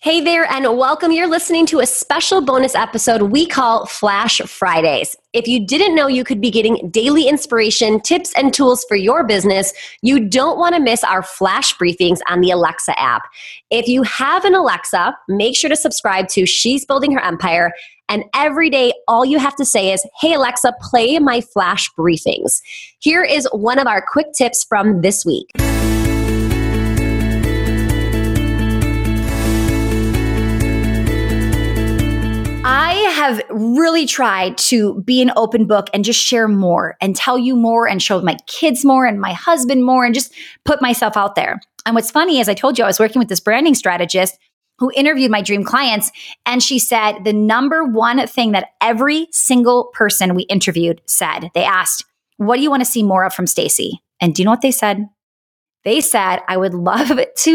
Hey there, and welcome. You're listening to a special bonus episode we call Flash Fridays. If you didn't know you could be getting daily inspiration, tips, and tools for your business, you don't want to miss our flash briefings on the Alexa app. If you have an Alexa, make sure to subscribe to She's Building Her Empire. And every day, all you have to say is, "Hey Alexa, play my flash briefings." Here is one of our quick tips from this week. I have really tried to be an open book and just share more and tell you more and show my kids more and my husband more and just put myself out there. And what's funny is I told you I was working with this branding strategist who interviewed my dream clients. And she said the number one thing that every single person we interviewed said, they asked, "What do you want to see more of from Stacey?" And do you know what they said? They said, I would love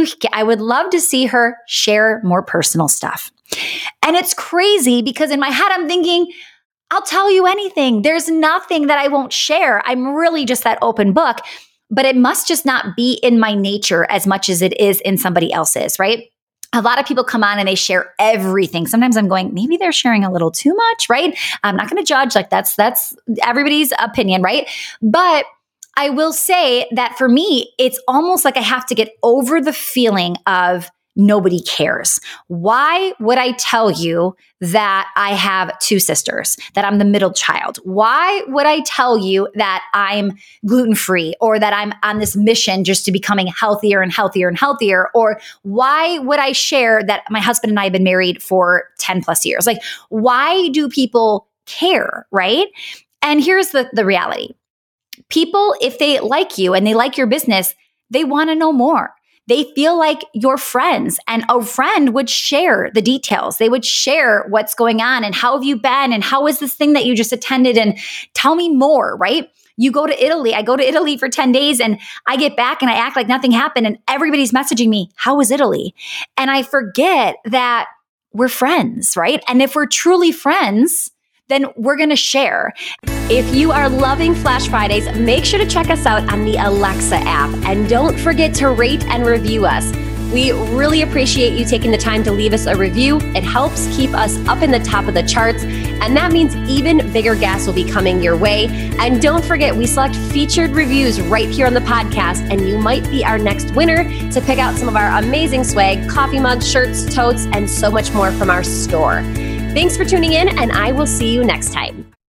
to see her share more personal stuff. And it's crazy because in my head, I'm thinking, I'll tell you anything. There's nothing that I won't share. I'm really just that open book, but it must just not be in my nature as much as it is in somebody else's, right? A lot of people come on and they share everything. Sometimes I'm going, maybe they're sharing a little too much, right? I'm not going to judge. Like that's everybody's opinion, right? But I will say that for me, it's almost like I have to get over the feeling of nobody cares. Why would I tell you that I have two sisters, that I'm the middle child? Why would I tell you that I'm gluten-free or that I'm on this mission just to becoming healthier and healthier and healthier? Or why would I share that my husband and I have been married for 10 plus years? Like, why do people care, right? And here's the reality. People, if they like you and they like your business, they want to know more. They feel like you're friends, and a friend would share the details. They would share what's going on and how have you been and how is this thing that you just attended and tell me more, right? You go to Italy. I go to Italy for 10 days and I get back and I act like nothing happened and everybody's messaging me, "How was Italy?" And I forget that we're friends, right? And if we're truly friends, then we're going to share. If you are loving Flash Fridays, make sure to check us out on the Alexa app. And don't forget to rate and review us. We really appreciate you taking the time to leave us a review. It helps keep us up in the top of the charts. And that means even bigger guests will be coming your way. And don't forget, we select featured reviews right here on the podcast. And you might be our next winner to pick out some of our amazing swag, coffee mugs, shirts, totes, and so much more from our store. Thanks for tuning in, and I will see you next time.